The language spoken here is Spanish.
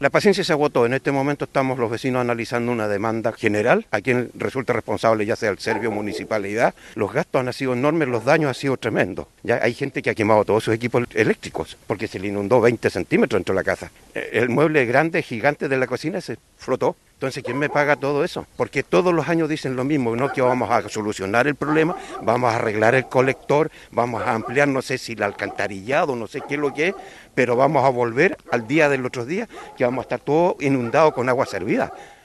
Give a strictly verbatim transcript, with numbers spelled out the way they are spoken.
La paciencia se agotó. En este momento estamos los vecinos analizando una demanda general a quien resulta responsable, ya sea el Servio Municipalidad. Los gastos han sido enormes, los daños han sido tremendos. Ya hay gente que ha quemado todos sus equipos eléctricos porque se le inundó veinte centímetros dentro de la casa. El mueble grande, gigante de la cocina se flotó. Entonces, ¿quién me paga todo eso? Porque todos los años dicen lo mismo, no que vamos a solucionar el problema, vamos a arreglar el colector, vamos a ampliar, no sé si el alcantarillado, no sé qué es lo que es, pero vamos a volver al día del otro día, que vamos a estar todos inundados con agua servida.